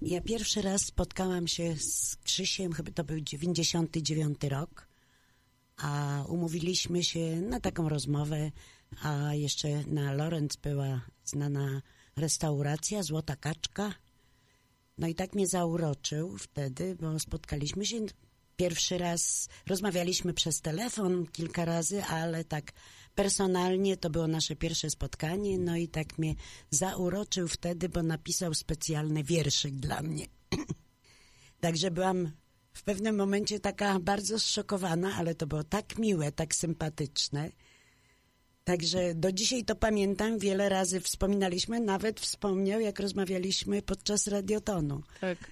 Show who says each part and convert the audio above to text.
Speaker 1: Ja pierwszy raz spotkałam się z Krzysiem, chyba to był 99 rok, a umówiliśmy się na taką rozmowę, a jeszcze na Lorenz była znana restauracja Złota Kaczka. No i tak mnie zauroczył wtedy, bo spotkaliśmy się pierwszy raz, rozmawialiśmy przez telefon kilka razy, ale tak personalnie to było nasze pierwsze spotkanie, no i tak mnie zauroczył wtedy, bo napisał specjalny wierszyk dla mnie. Także byłam w pewnym momencie taka bardzo zszokowana, ale to było tak miłe, tak sympatyczne. Także do dzisiaj to pamiętam, wiele razy wspominaliśmy, nawet wspomniał, jak rozmawialiśmy podczas radiotonu.
Speaker 2: Tak.